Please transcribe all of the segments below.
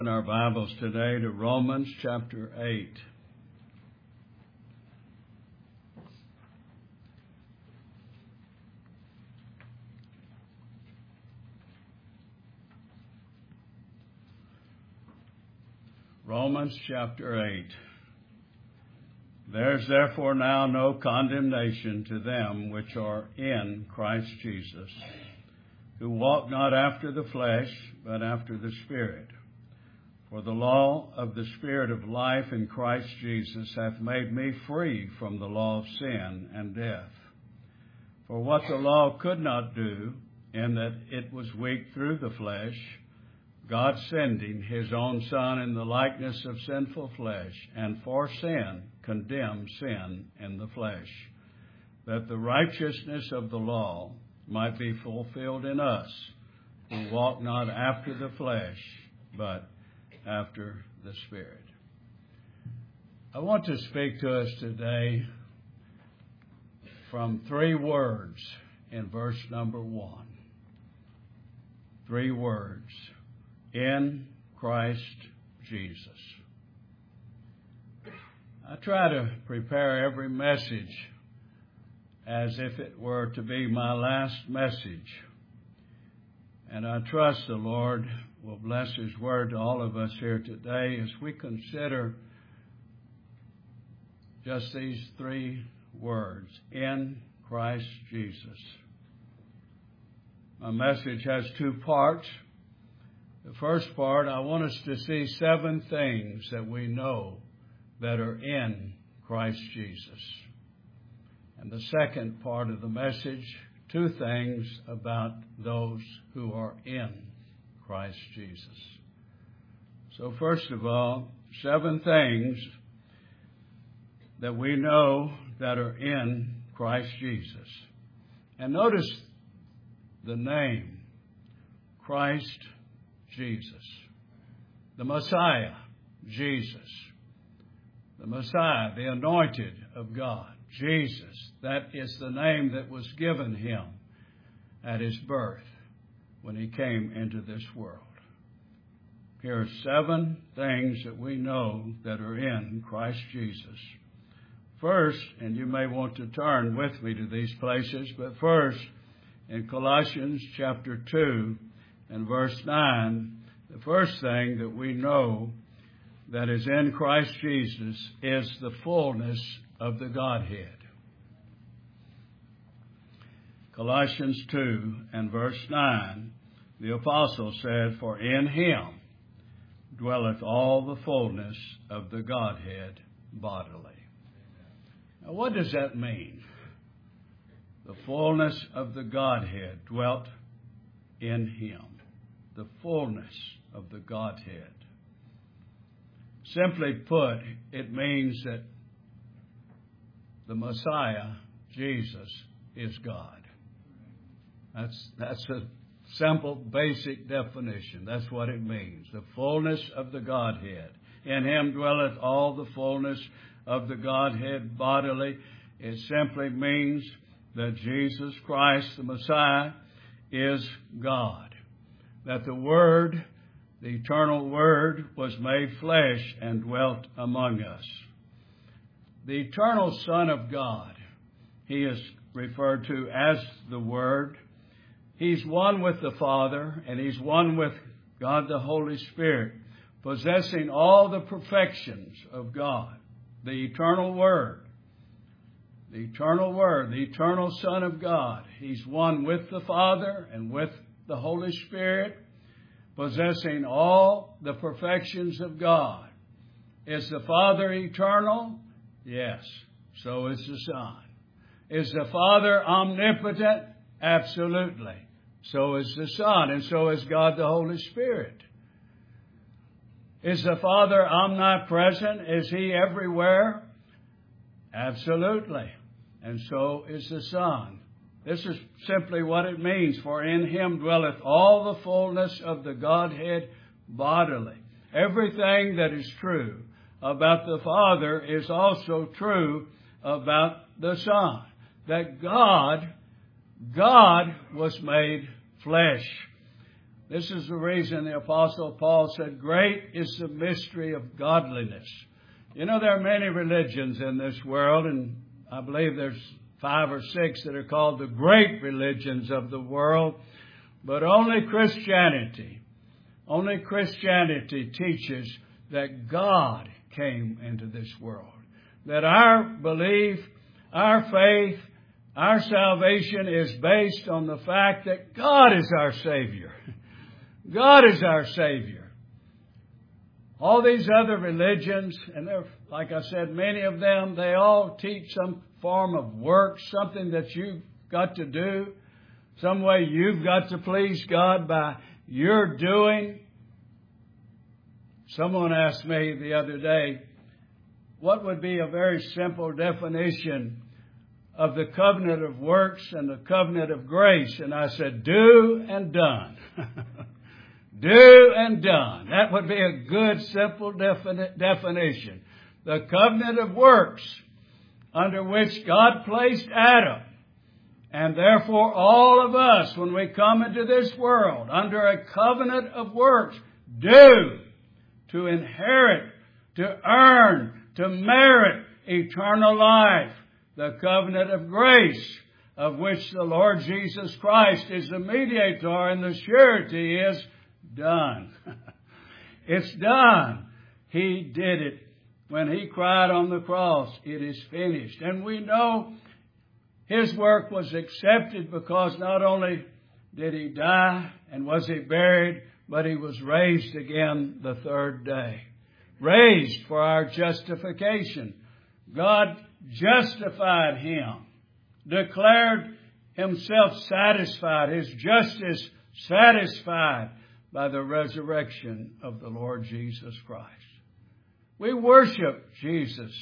In our Bibles today to Romans chapter 8. Romans chapter 8. There is therefore now no condemnation to them which are in Christ Jesus, who walk not after the flesh, but after the Spirit. For the law of the Spirit of life in Christ Jesus hath made me free from the law of sin and death. For what the law could not do, in that it was weak through the flesh, God sending his own Son in the likeness of sinful flesh, and for sin condemned sin in the flesh, that the righteousness of the law might be fulfilled in us, who walk not after the flesh, but after the Spirit. I want to speak to us today from three words in verse number 1. Three words. In Christ Jesus. I try to prepare every message as if it were to be my last message. And I trust the Lord will bless His word to all of us here today as we consider just these three words, in Christ Jesus. My message has two parts. The first part, I want us to see 7 things that we know that are in Christ Jesus. And the second part of the message, 2 things about those who are in Christ Jesus. So first of all, 7 things that we know that are in Christ Jesus. And notice the name, Christ Jesus. The Messiah, Jesus. The Messiah, the anointed of God, Jesus. That is the name that was given him at his birth when he came into this world. Here are 7 things that we know that are in Christ Jesus. First, and you may want to turn with me to these places, but first, in Colossians chapter 2, and verse 9, the first thing that we know that is in Christ Jesus is the fullness of the Godhead. Colossians 2 and verse 9, the apostle said, For in him dwelleth all the fullness of the Godhead bodily. Now what does that mean? The fullness of the Godhead dwelt in him. The fullness of the Godhead. Simply put, it means that the Messiah, Jesus, is God. That's a simple, basic definition. That's what it means. The fullness of the Godhead. In him dwelleth all the fullness of the Godhead bodily. It simply means that Jesus Christ, the Messiah, is God. That the Word, the eternal Word, was made flesh and dwelt among us. The eternal Son of God, he is referred to as the Word. He's one with the Father, and he's one with God the Holy Spirit, possessing all the perfections of God. The eternal Word, the eternal Word, the eternal Son of God. He's one with the Father and with the Holy Spirit, possessing all the perfections of God. Is the Father eternal? Yes. So is the Son. Is the Father omnipotent? Absolutely. So is the Son, and so is God the Holy Spirit. Is the Father omnipresent? Is he everywhere? Absolutely. And so is the Son. This is simply what it means. For in him dwelleth all the fullness of the Godhead bodily. Everything that is true about the Father is also true about the Son. That God was made flesh. This is the reason the Apostle Paul said, great is the mystery of godliness. You know, there are many religions in this world, and I believe there's 5 or 6 that are called the great religions of the world. But only Christianity teaches that God came into this world. That our belief, our faith, our salvation is based on the fact that God is our Savior. God is our Savior. All these other religions, and there, like I said, many of them, they all teach some form of work, something that you've got to do, some way you've got to please God by your doing. Someone asked me the other day, what would be a very simple definition of the covenant of works and the covenant of grace? And I said, do and done. Do and done. That would be a good, simple definition. The covenant of works under which God placed Adam. And therefore all of us, when we come into this world, under a covenant of works, do to inherit, to earn, to merit eternal life. The covenant of grace, of which the Lord Jesus Christ is the mediator, and the surety is done. It's done. He did it when He cried on the cross, it is finished. And we know His work was accepted because not only did He die and was He buried, but He was raised again the 3rd day. Raised for our justification. God justified Him, declared Himself satisfied, His justice satisfied by the resurrection of the Lord Jesus Christ. We worship Jesus.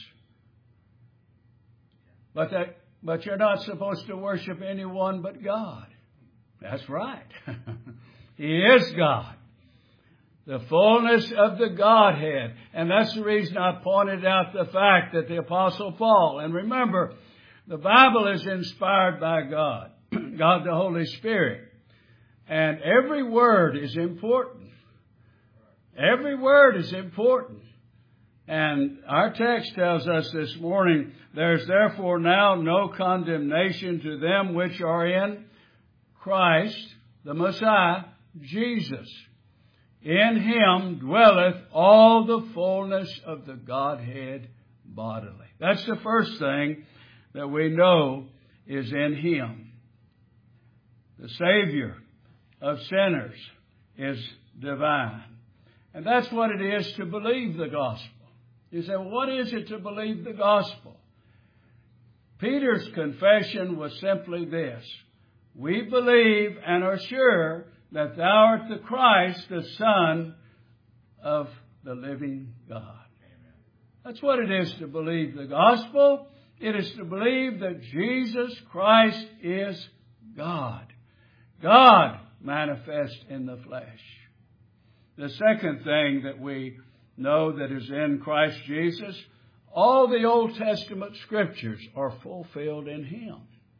But you're not supposed to worship anyone but God. That's right. He is God. The fullness of the Godhead. And that's the reason I pointed out the fact that the Apostle Paul, and remember, the Bible is inspired by God, God the Holy Spirit. And every word is important. Every word is important. And our text tells us this morning, there's therefore now no condemnation to them which are in Christ, the Messiah, Jesus. In Him dwelleth all the fullness of the Godhead bodily. That's the first thing that we know is in Him. The Savior of sinners is divine. And that's what it is to believe the gospel. You say, well, what is it to believe the gospel? Peter's confession was simply this. We believe and are sure that thou art the Christ, the Son of the living God. Amen. That's what it is to believe the gospel. It is to believe that Jesus Christ is God. God manifest in the flesh. The second thing that we know that is in Christ Jesus, all the Old Testament scriptures are fulfilled in Him.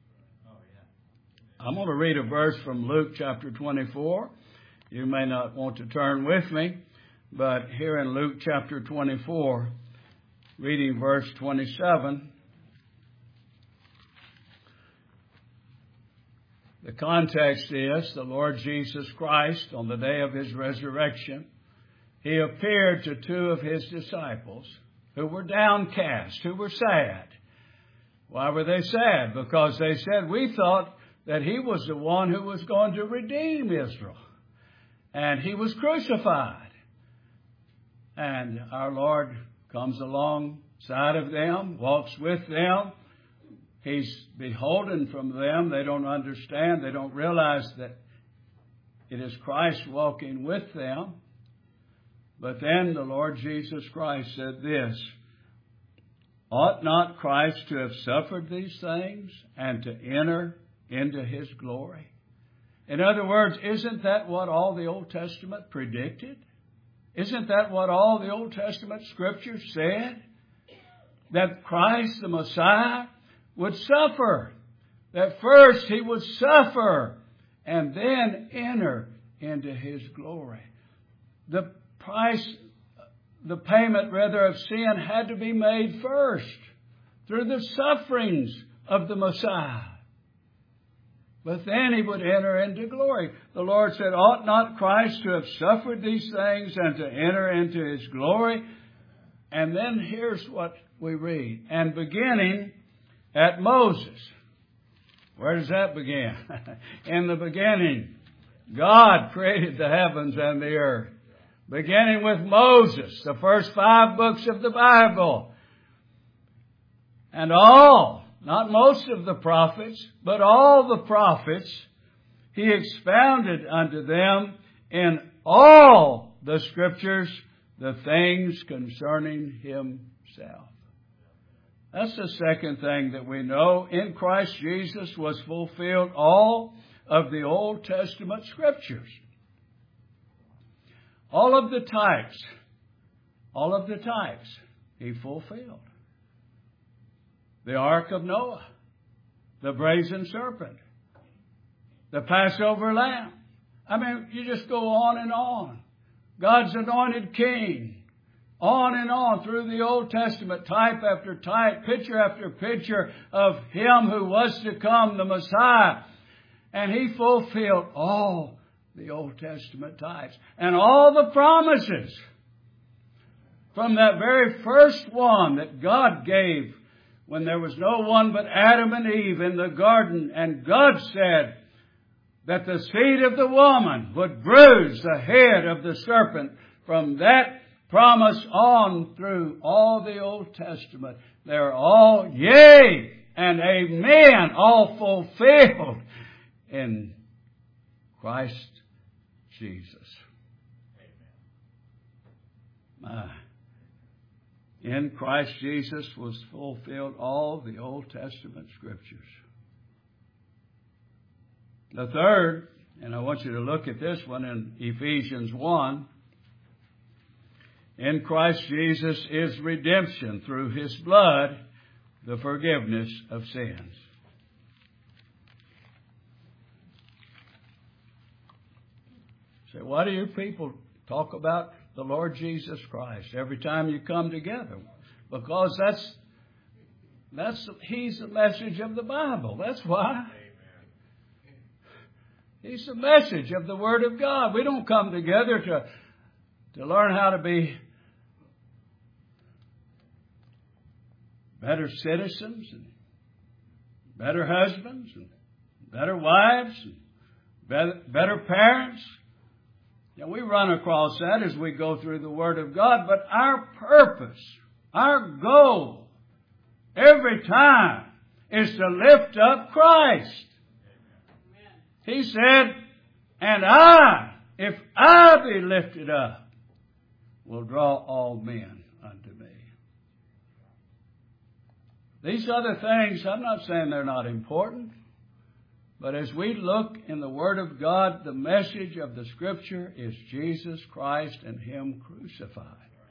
I'm going to read a verse from Luke chapter 24. You may not want to turn with me, but here in Luke chapter 24, reading verse 27, the context is the Lord Jesus Christ, on the day of His resurrection, He appeared to 2 of His disciples who were downcast, who were sad. Why were they sad? Because they said, we thought that He was the one who was going to redeem Israel. And He was crucified. And our Lord comes alongside of them, walks with them. He's beholden from them. They don't understand. They don't realize that it is Christ walking with them. But then the Lord Jesus Christ said this, ought not Christ to have suffered these things and to enter into His glory? In other words, isn't that what all the Old Testament predicted? Isn't that what all the Old Testament scriptures said? That Christ, the Messiah, would suffer. That first He would suffer and then enter into His glory. The payment rather of sin had to be made first through the sufferings of the Messiah. But then He would enter into glory. The Lord said, ought not Christ to have suffered these things and to enter into His glory? And then here's what we read. And beginning at Moses. Where does that begin? In the beginning, God created the heavens and the earth. Beginning with Moses, the first 5 books of the Bible. And all, not most of the prophets, but all the prophets, He expounded unto them in all the Scriptures the things concerning Himself. That's the second thing that we know. In Christ Jesus was fulfilled all of the Old Testament Scriptures. All of the types He fulfilled. The Ark of Noah, the brazen serpent, the Passover lamb. I mean, you just go on and on. God's anointed king. On and on through the Old Testament, type after type, picture after picture of Him who was to come, the Messiah. And He fulfilled all the Old Testament types and all the promises from that very first one that God gave when there was no one but Adam and Eve in the garden. And God said that the seed of the woman would bruise the head of the serpent. From that promise on through all the Old Testament, they're all yea and amen, all fulfilled in Christ Jesus. In Christ Jesus was fulfilled all the Old Testament Scriptures. The third, and I want you to look at this one in Ephesians 1. In Christ Jesus is redemption through His blood, the forgiveness of sins. Say, why do you people talk about the Lord Jesus Christ every time you come together? Because He's the message of the Bible. That's why. He's the message of the Word of God. We don't come together to learn how to be better citizens and better husbands and better wives and better parents. Yeah, we run across that as we go through the Word of God, but our purpose, our goal, every time is to lift up Christ. He said, and I, if I be lifted up, will draw all men unto me. These other things, I'm not saying they're not important, but as we look in the Word of God, the message of the Scripture is Jesus Christ and Him crucified.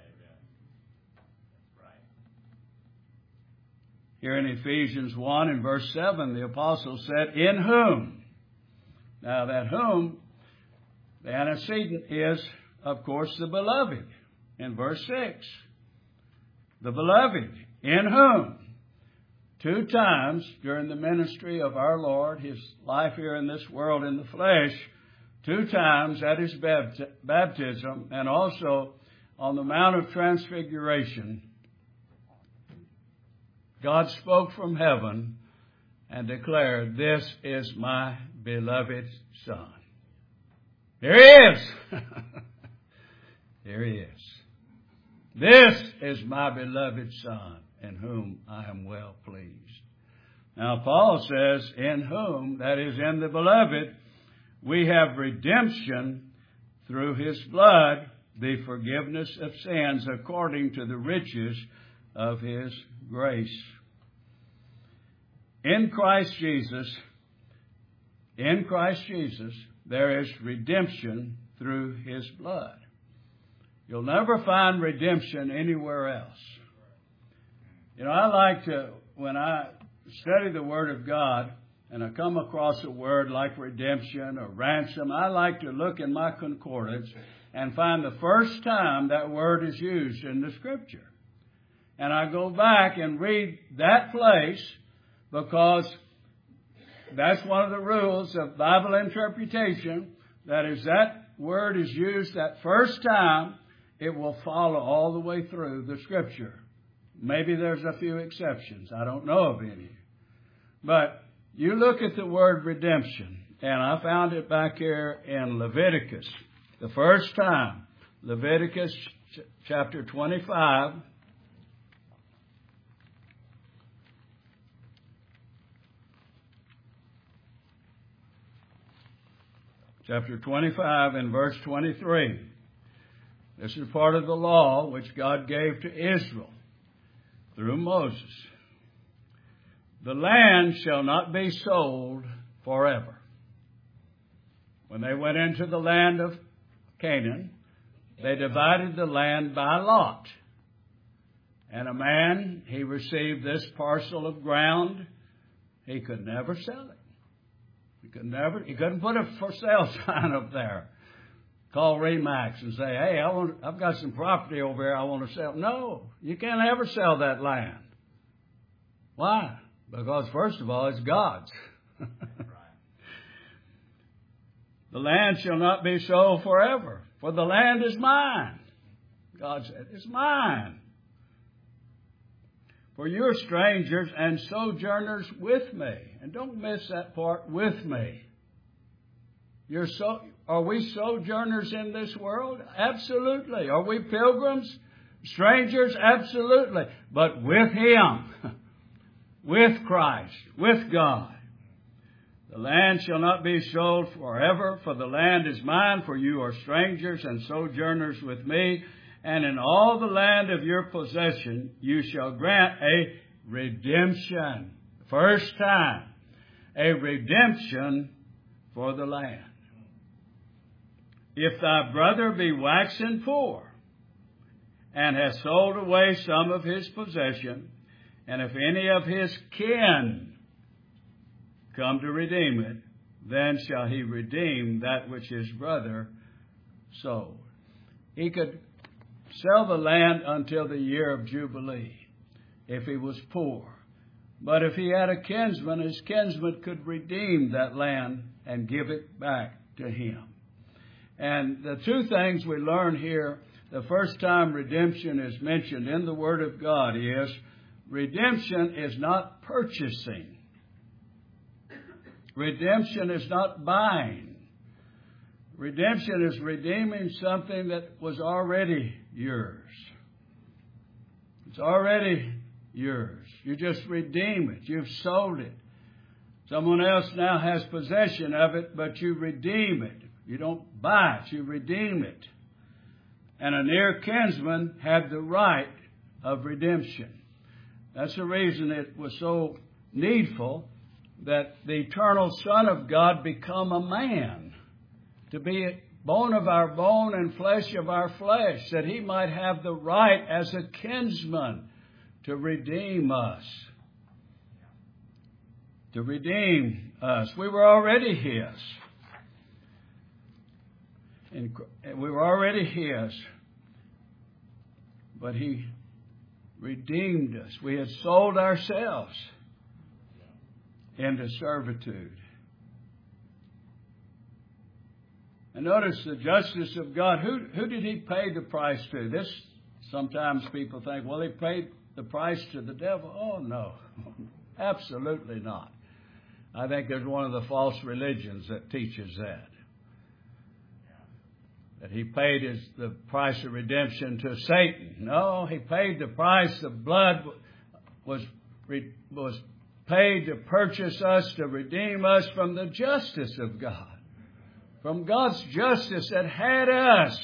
Here in Ephesians 1 and verse 7, the apostle said, in whom. Now that whom, the antecedent is, of course, the beloved. In verse 6, the beloved, in whom, 2 times during the ministry of our Lord, His life here in this world in the flesh, 2 times at His baptism and also on the Mount of Transfiguration, God spoke from heaven and declared, this is my beloved Son. There He is. There He is. This is my beloved Son, in whom I am well pleased. Now Paul says, in whom, that is in the beloved, we have redemption through His blood, the forgiveness of sins according to the riches of His grace. In Christ Jesus, there is redemption through His blood. You'll never find redemption anywhere else. You know, I like to, when I study the Word of God, and I come across a word like redemption or ransom, I like to look in my concordance and find the first time that word is used in the Scripture. And I go back and read that place, because that's one of the rules of Bible interpretation. That is, that word is used that first time, it will follow all the way through the Scripture. Maybe there's a few exceptions. I don't know of any. But you look at the word redemption, and I found it back here in Leviticus. The first time, Leviticus chapter 25. Chapter 25 and verse 23. This is part of the law which God gave to Israel through Moses. The land shall not be sold forever. When they went into the land of Canaan, they divided the land by lot. And a man, he received this parcel of ground. He could never sell it. He couldn't put a for sale sign up there. Call Remax and say, hey, I've got some property over here I want to sell. No, you can't ever sell that land. Why? Because first of all, it's God's. The land shall not be sold forever, for the land is mine. God said, it's mine. For you are strangers and sojourners with me. And don't miss that part, with me. Are we sojourners in this world? Absolutely. Are we pilgrims? Strangers? Absolutely. But with Him, with Christ, with God. The land shall not be sold forever, for the land is mine, for you are strangers and sojourners with me. And in all the land of your possession, you shall grant a redemption. First time, a redemption for the land. If thy brother be waxen poor, and has sold away some of his possession, and if any of his kin come to redeem it, then shall he redeem that which his brother sold. He could sell the land until the year of Jubilee if he was poor. But if he had a kinsman, his kinsman could redeem that land and give it back to him. And the two things we learn here, the first time redemption is mentioned in the Word of God is, redemption is not purchasing. Redemption is not buying. Redemption is redeeming something that was already yours. It's already yours. You just redeem it. You've sold it. Someone else now has possession of it, but you redeem it. You don't buy it. You redeem it. And a near kinsman had the right of redemption. That's the reason it was so needful that the eternal Son of God become a man, to be bone of our bone and flesh of our flesh, that He might have the right as a kinsman to redeem us. To redeem us. We were already His. And we were already His. But He redeemed us. We had sold ourselves into servitude. And notice the justice of God. Who did He pay the price to? This, sometimes people think, well, He paid the price to the devil. Oh, no. Absolutely not. I think there's one of the false religions that teaches that. That He paid the price of redemption to Satan. No, He paid the price. The blood was paid to purchase us, to redeem us from the justice of God. From God's justice that had us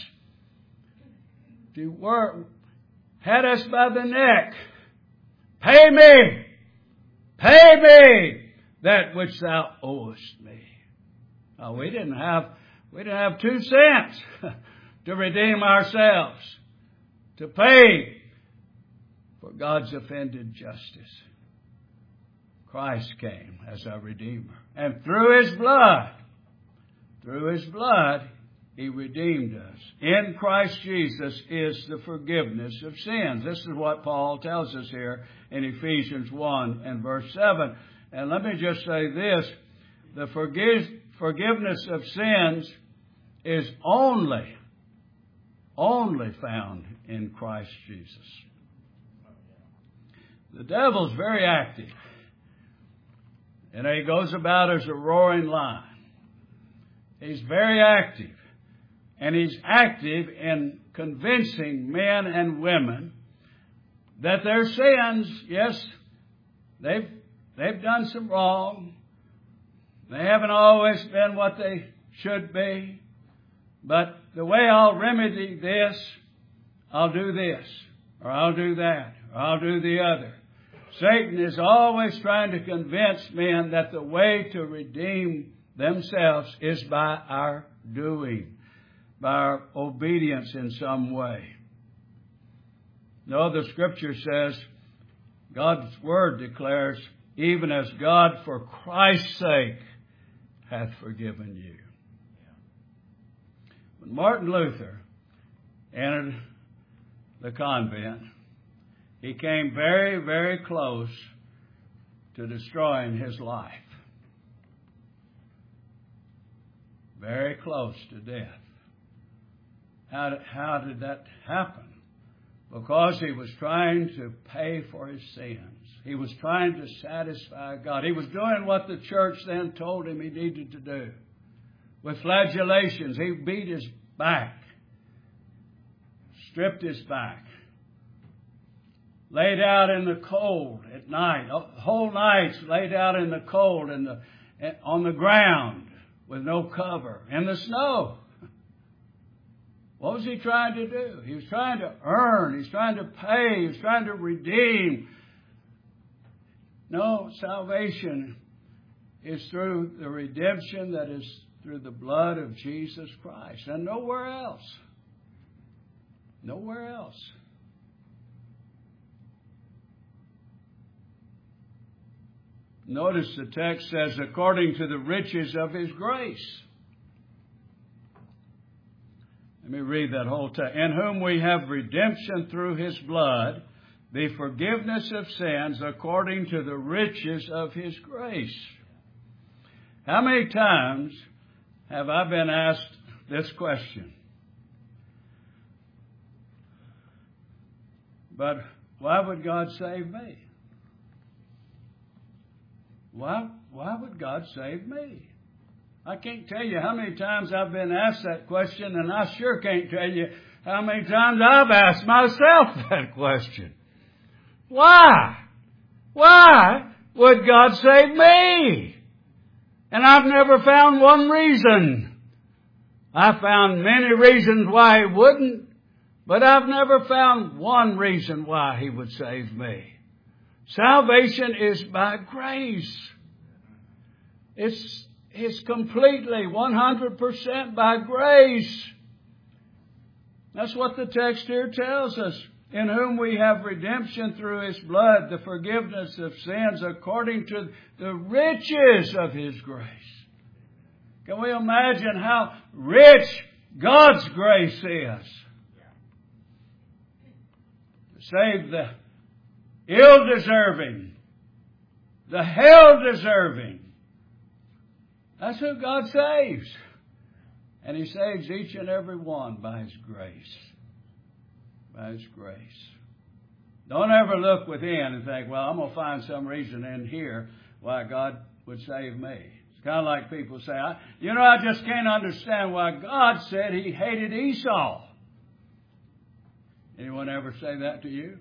had us by the neck. Pay me that which thou owest me. Now, we didn't have 2 cents to redeem ourselves, to pay for God's offended justice. Christ came as our Redeemer. And through His blood, He redeemed us. In Christ Jesus is the forgiveness of sins. This is what Paul tells us here in Ephesians 1 and verse 7. And let me just say this. The forgiveness of sins is only found in Christ Jesus. The devil's very active. And he goes about as a roaring lion. He's very active. And he's active in convincing men and women that their sins, yes, they've done some wrong. They haven't always been what they should be. But the way I'll remedy this, I'll do this, or I'll do that, or I'll do the other. Satan is always trying to convince men that the way to redeem themselves is by our doing, by our obedience in some way. No, the Scripture says, God's Word declares, even as God for Christ's sake hath forgiven you. When Martin Luther entered the convent, he came very, very close to destroying his life. Very close to death. How did that happen? Because he was trying to pay for his sins. He was trying to satisfy God. He was doing what the church then told him he needed to do. With flagellations, he beat his back, stripped his back, laid out in the cold at night, whole nights laid out in the cold on the ground with no cover, in the snow. What was he trying to do? He was trying to earn. He was trying to pay. He was trying to redeem. No, salvation is through the redemption that is through the blood of Jesus Christ, and nowhere else. Nowhere else. Notice the text says, according to the riches of His grace. Let me read that whole text. In whom we have redemption through His blood, the forgiveness of sins according to the riches of His grace. How many times have I been asked this question? But why would God save me? Why would God save me? I can't tell you how many times I've been asked that question, and I sure can't tell you how many times I've asked myself that question. Why? Why would God save me? And I've never found one reason. I found many reasons why He wouldn't, but I've never found one reason why He would save me. Salvation is by grace. It's completely 100% by grace. That's what the text here tells us. In whom we have redemption through His blood, the forgiveness of sins according to the riches of His grace. Can we imagine how rich God's grace is? To save the ill-deserving, the hell-deserving. That's who God saves. And He saves each and every one by His grace. By His grace. Don't ever look within and think, well, I'm going to find some reason in here why God would save me. It's kind of like people say, I just can't understand why God said He hated Esau. Anyone ever say that to you?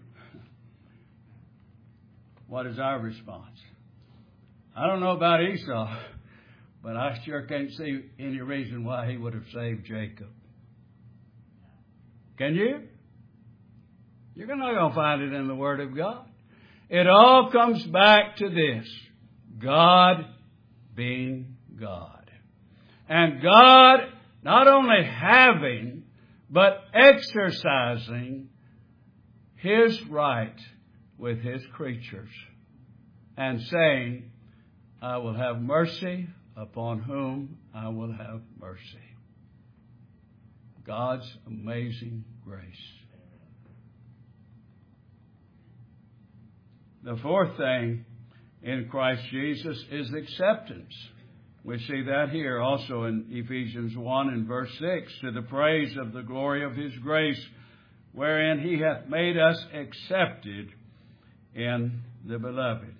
What is our response? I don't know about Esau, but I sure can't see any reason why he would have saved Jacob. Can you? You're not going to find it in the Word of God. It all comes back to this. God being God. And God not only having, but exercising His right with His creatures. and saying, I will have mercy upon whom I will have mercy. God's amazing grace. The fourth thing in Christ Jesus is acceptance. We see that here also in Ephesians 1 and verse 6, to the praise of the glory of His grace, wherein He hath made us accepted in the Beloved.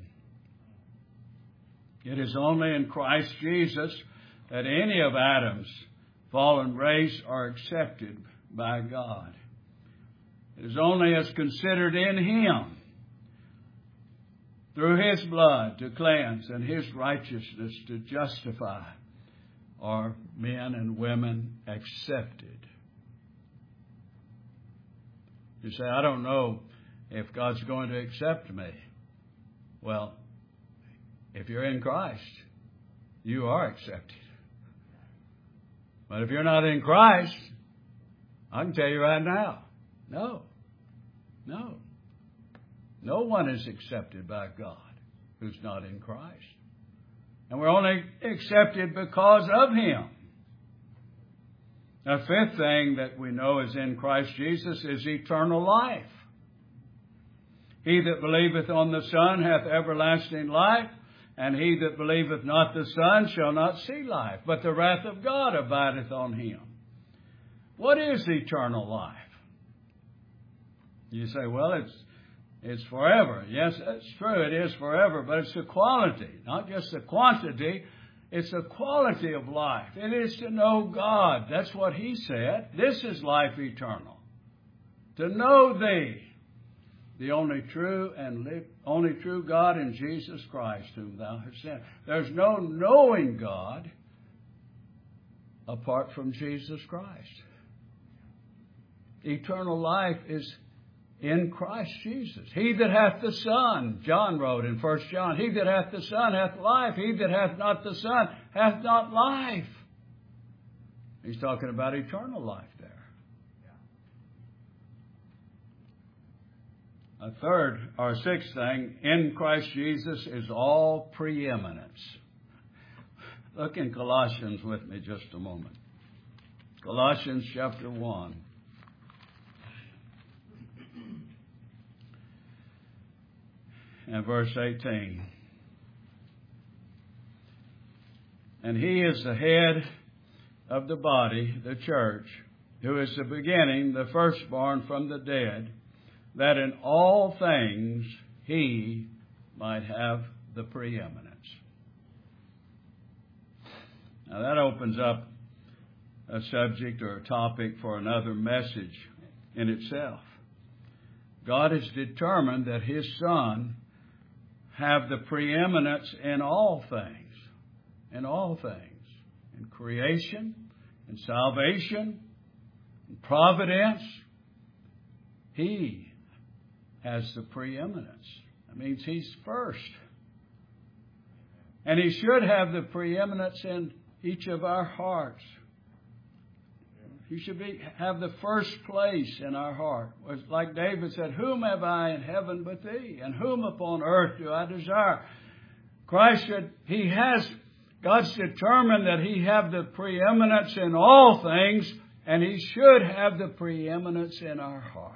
It is only in Christ Jesus that any of Adam's fallen race are accepted by God. It is only as considered in Him, through His blood to cleanse and His righteousness to justify, are men and women accepted. You say, I don't know if God's going to accept me. Well, if you're in Christ, you are accepted. But if you're not in Christ, I can tell you right now, no. No one is accepted by God who's not in Christ. And we're only accepted because of Him. The fifth thing that we know is in Christ Jesus is eternal life. He that believeth on the Son hath everlasting life, and he that believeth not the Son shall not see life, but the wrath of God abideth on him. What is eternal life? You say, well, it's forever. Yes, that's true. It is forever, but it's the quality, not just the quantity. It's the quality of life. It is to know God. That's what He said. This is life eternal. To know Thee, the only true God in Jesus Christ, whom Thou hast sent. There's no knowing God apart from Jesus Christ. Eternal life is in Christ Jesus. He that hath the Son, John wrote in 1 John, he that hath the Son hath life. He that hath not the Son hath not life. He's talking about eternal life there. A third or sixth thing in Christ Jesus is all preeminence. Look in Colossians with me just a moment. Colossians chapter 1. And verse 18. And He is the head of the body, the church, who is the beginning, the firstborn from the dead, that in all things He might have the preeminence. Now that opens up a subject or a topic for another message in itself. God has determined that His Son have the preeminence in all things. In all things. In creation, in salvation, in providence. He has the preeminence. That means He's first. And He should have the preeminence in each of our hearts. He should have the first place in our heart. Like David said, whom have I in heaven but Thee? And whom upon earth do I desire? God's determined that He have the preeminence in all things, and He should have the preeminence in our heart.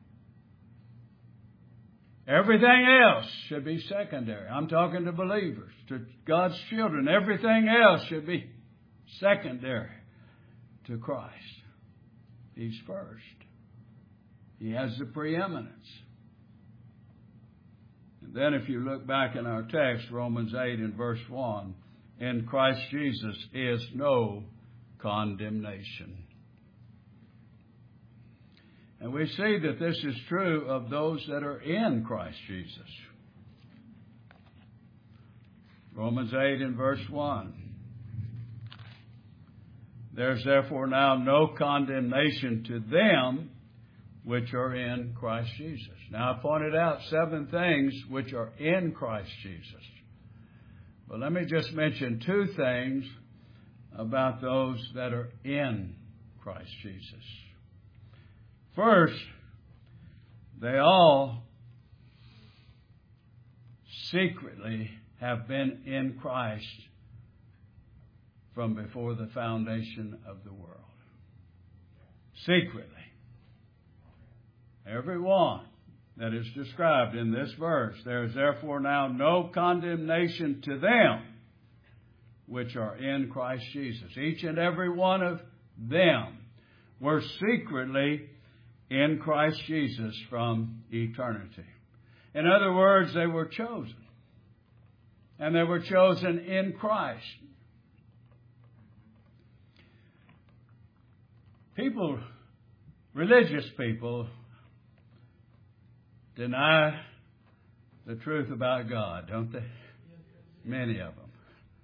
Everything else should be secondary. I'm talking to believers, to God's children. Everything else should be secondary to Christ. He's first. He has the preeminence. And then if you look back in our text, Romans 8 and verse 1, in Christ Jesus is no condemnation. And we see that this is true of those that are in Christ Jesus. Romans 8 and verse 1. There's therefore now no condemnation to them which are in Christ Jesus. Now I pointed out 7 things which are in Christ Jesus. But let me just mention 2 things about those that are in Christ Jesus. First, they all secretly have been in Christ from before the foundation of the world. Secretly. Every one that is described in this verse. There is therefore now no condemnation to them which are in Christ Jesus. Each and every one of them were secretly in Christ Jesus from eternity. In other words, they were chosen. And they were chosen in Christ. People, religious people, deny the truth about God, don't they? Many of them.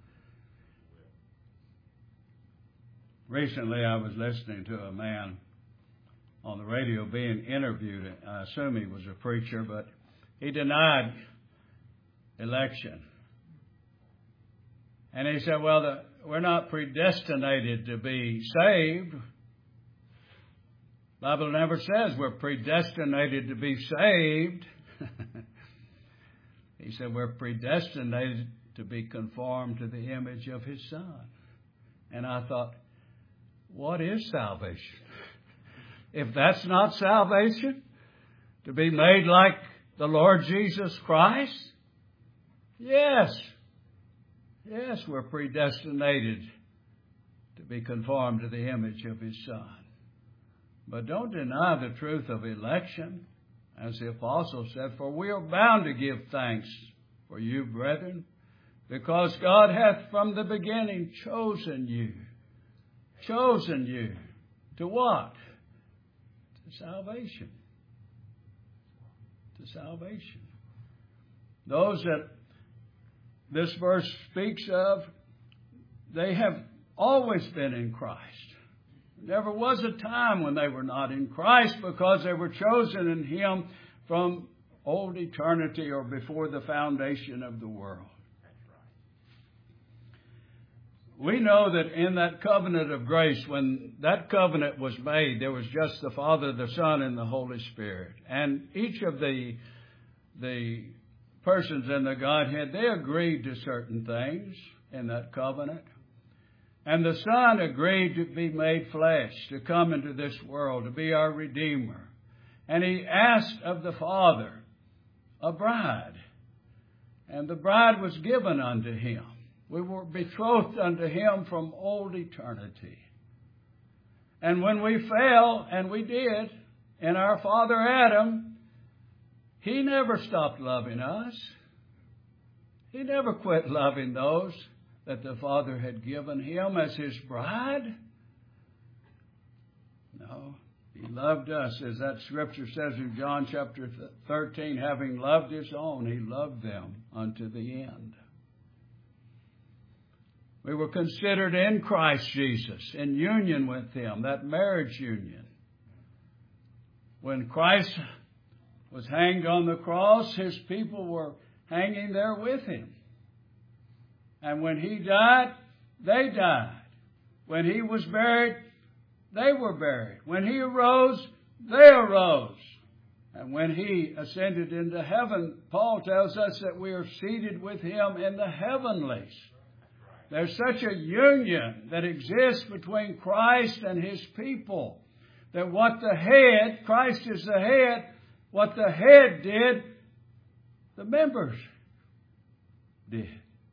Recently, I was listening to a man on the radio being interviewed. I assume he was a preacher, but he denied election. And he said, well, we're not predestinated to be saved. The Bible never says we're predestinated to be saved. He said we're predestinated to be conformed to the image of His Son. And I thought, what is salvation? If that's not salvation, to be made like the Lord Jesus Christ? Yes. Yes, we're predestinated to be conformed to the image of His Son. But don't deny the truth of election. As the apostle said, for we are bound to give thanks for you, brethren, because God hath from the beginning chosen you. Chosen you. To what? To salvation. To salvation. Those that this verse speaks of, they have always been in Christ. Never was a time when they were not in Christ because they were chosen in Him from old eternity or before the foundation of the world. We know that in that covenant of grace, when that covenant was made, there was just the Father, the Son, and the Holy Spirit. And each of the persons in the Godhead, they agreed to certain things in that covenant. And the Son agreed to be made flesh, to come into this world, to be our Redeemer. And He asked of the Father a bride. And the bride was given unto Him. We were betrothed unto Him from old eternity. And when we fell, and we did, in our father Adam, he never stopped loving us. He never quit loving those that the Father had given Him as His bride. No, He loved us, as that scripture says in John chapter 13, having loved His own, He loved them unto the end. We were considered in Christ Jesus, in union with Him, that marriage union. When Christ was hanged on the cross, His people were hanging there with Him. And when He died, they died. When He was buried, they were buried. When He arose, they arose. And when He ascended into heaven, Paul tells us that we are seated with Him in the heavenlies. There's such a union that exists between Christ and His people, that what the head, Christ is the head, what the head did, the members did.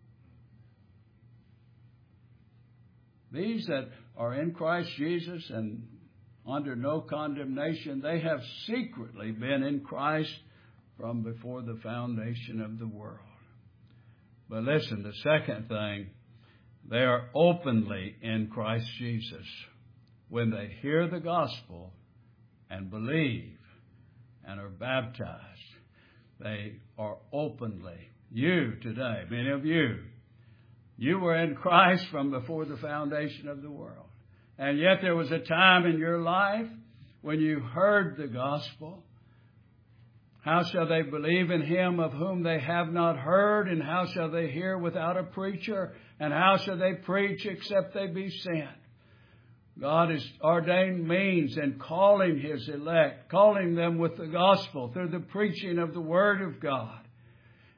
These that are in Christ Jesus and under no condemnation, they have secretly been in Christ from before the foundation of the world. But listen, the second thing, they are openly in Christ Jesus when they hear the gospel and believe and are baptized. They are openly. You today, many of you, you were in Christ from before the foundation of the world. And yet there was a time in your life when you heard the gospel. How shall they believe in Him of whom they have not heard? And how shall they hear without a preacher? And how shall they preach except they be sent? God has ordained means in calling His elect, calling them with the gospel through the preaching of the Word of God.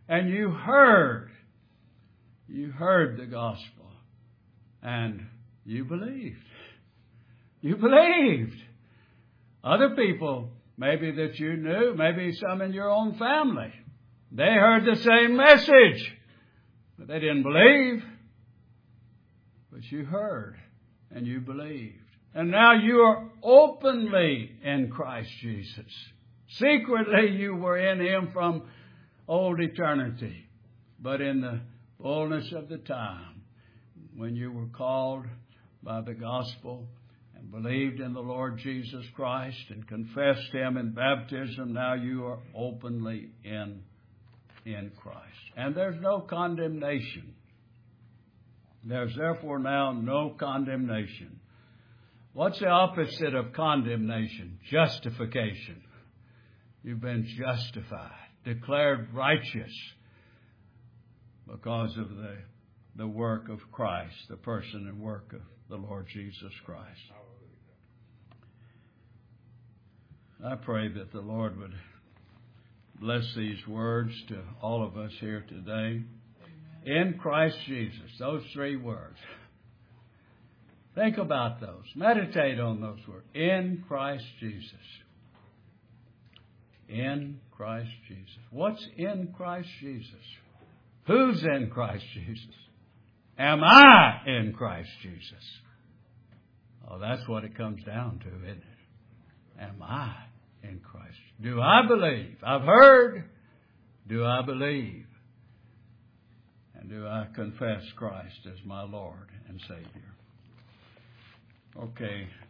And you heard the gospel, and you believed. You believed. Other people, maybe that you knew, maybe some in your own family, they heard the same message, but they didn't believe. But you heard, and you believed. And now you are openly in Christ Jesus. Secretly you were in Him from old eternity. But in the fullness of the time, when you were called by the gospel and believed in the Lord Jesus Christ and confessed Him in baptism, now you are openly in Christ. And there's no condemnation. There's therefore now no condemnation. What's the opposite of condemnation? Justification. You've been justified, declared righteous because of the work of Christ, the person and work of the Lord Jesus Christ. I pray that the Lord would bless these words to all of us here today. In Christ Jesus, those three words. Think about those. Meditate on those words. In Christ Jesus. In Christ Jesus. What's in Christ Jesus? Who's in Christ Jesus? Am I in Christ Jesus? Oh, that's what it comes down to, isn't it? Am I in Christ? Do I believe? I've heard. Do I believe? And do I confess Christ as my Lord and Savior? Okay.